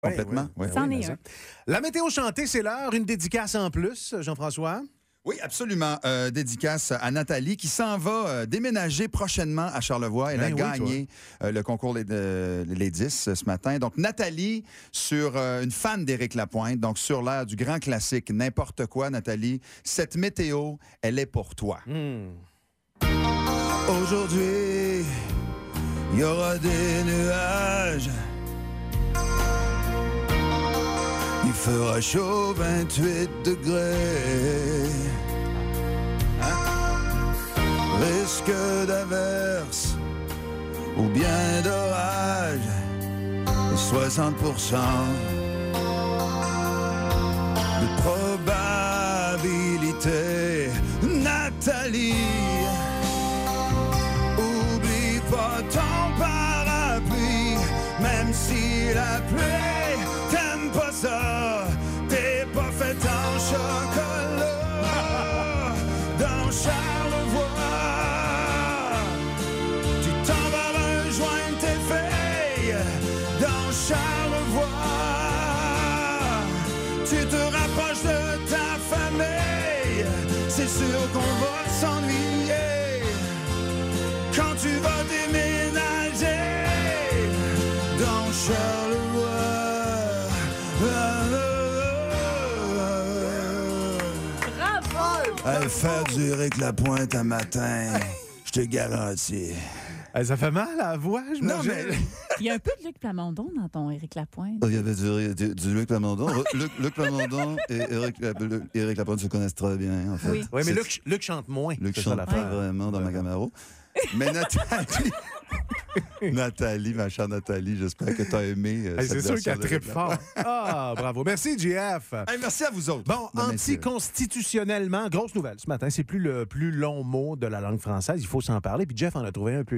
Complètement. Oui, C'en est un. La météo chantée, c'est l'heure. Une dédicace en plus, Jean-François. Oui, absolument. Dédicace à Nathalie qui s'en va déménager prochainement à Charlevoix. Elle a gagné le concours Les 10 ce matin. Donc, Nathalie, sur une fan d'Éric Lapointe, donc sur l'air du grand classique N'importe quoi, Nathalie, cette météo, elle est pour toi. Aujourd'hui, il y aura des nuages. Il fera chaud, 28 degrés. Risque d'averse ou bien d'orage, 60% de probabilité. Nathalie, oublie pas ton parapluie, même si la pluie t'aime pas ça, t'es pas fait en chocolat. Dans Charlevoix, tu t'en vas rejoindre tes filles. Dans Charlevoix, tu te rapproches de ta famille. C'est sûr qu'on va s'ennuyer quand tu vas déménager dans Charlevoix. Bravo! Faire du Éric Lapointe un matin, je te garantis. Ça fait mal à la voix, je Non, mais... Il y a un peu de Luc Plamondon dans ton Éric Lapointe. Il y avait du Luc Plamondon. Luc Plamondon et Éric Lapointe se connaissent très bien, en fait. Oui. Oui, mais Luc chante moins. Luc C'est ça chante l'affaire. pas vraiment dans ma Camaro. Mais Nathalie... Nathalie, ma chère Nathalie, j'espère que tu as aimé cette c'est sûr version qu'elle trippe fort. Ah, bravo. Merci, JF. Hey, merci à vous autres. Bon, Mesdames, messieurs. anticonstitutionnellement, grosse nouvelle ce matin. C'est plus le plus long mot de la langue française. Il faut s'en parler. Puis Jeff en a trouvé un peu